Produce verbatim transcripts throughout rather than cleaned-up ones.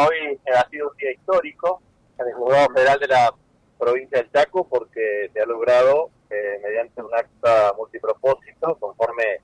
hoy ha sido un día histórico en el Juzgado Federal de la provincia del Chaco porque se ha logrado, eh, mediante un acta multipropósito, conforme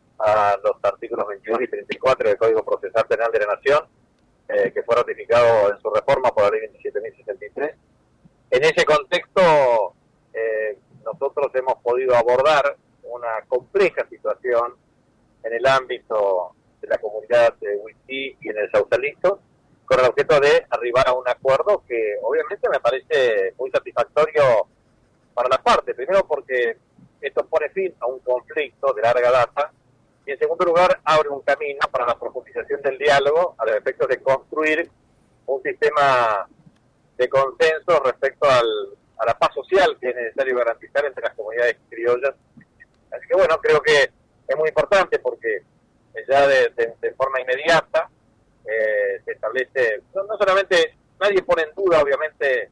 a los artículos veintidós y treinta y cuatro del Código Procesal Penal de la Nación, eh, que fue ratificado en su reforma por la Ley veintisiete mil sesenta y tres. En ese contexto, eh, nosotros hemos podido abordar una compleja situación en el ámbito de la comunidad de Huichí y en el Sausalito, con el objeto de arribar a un acuerdo que obviamente me parece muy satisfactorio para las partes. Primero porque esto pone fin a un conflicto de larga data y en segundo lugar abre un camino para la profundización del diálogo a los efectos de construir un sistema de consenso respecto al, a la paz social que es necesario garantizar entre las comunidades criollas. Así que bueno, creo que es muy importante porque ya de, de, de forma inmediata eh, se establece, no, no solamente, nadie pone en duda obviamente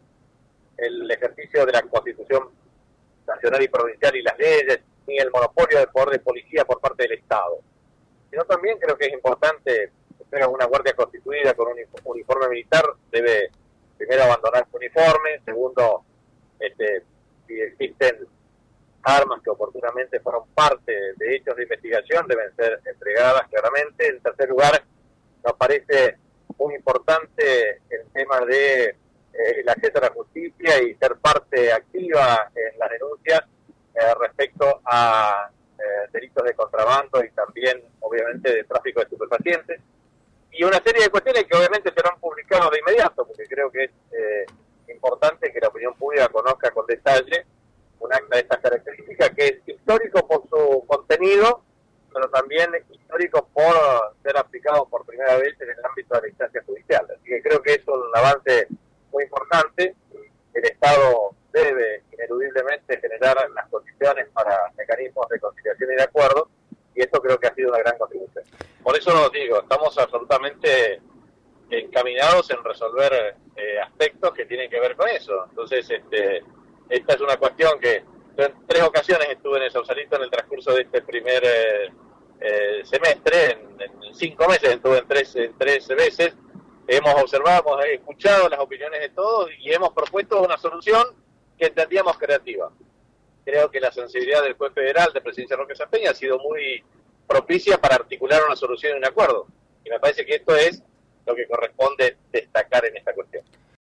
el ejercicio de la Constitución nacional y provincial y las leyes, ni el monopolio del poder de policía por parte del Estado, sino también creo que es importante que una guardia constituida con un uniforme militar debe primero abandonar su uniforme, segundo, este, si existen armas que oportunamente fueron parte de hechos de investigación deben ser entregadas claramente. En tercer lugar, nos parece muy importante el tema de eh, el acceso a la justicia y ser parte activa en las denuncias eh, respecto a eh, delitos de contrabando y también obviamente de tráfico de estupefacientes, y una serie de cuestiones que obviamente serán publicadas de inmediato, porque creo que es eh, importante que la opinión pública conozca con detalle un acta de estas características, que es histórico por su contenido, pero también histórico por ser aplicado por primera vez en el ámbito de la instancia judicial. Así que creo que es un avance muy importante. El Estado debe ineludiblemente generar las condiciones para mecanismos de conciliación y de acuerdo, y esto creo que ha sido una gran contribución. Por eso lo digo, estamos absolutamente encaminados en resolver eh, aspectos que tienen que ver con eso. Entonces, este, esta es una cuestión que yo en tres ocasiones estuve en el Sausalito en el transcurso de este primer eh, eh, semestre, en, en cinco meses estuve en tres, en tres veces, hemos observado, hemos escuchado las opiniones de todos y hemos propuesto una solución que entendíamos creativa. Creo que la sensibilidad del juez federal de Presidencia Roque Safeña ha sido muy propicia para articular una solución y un acuerdo. Y me parece que esto es lo que corresponde destacar en esta cuestión.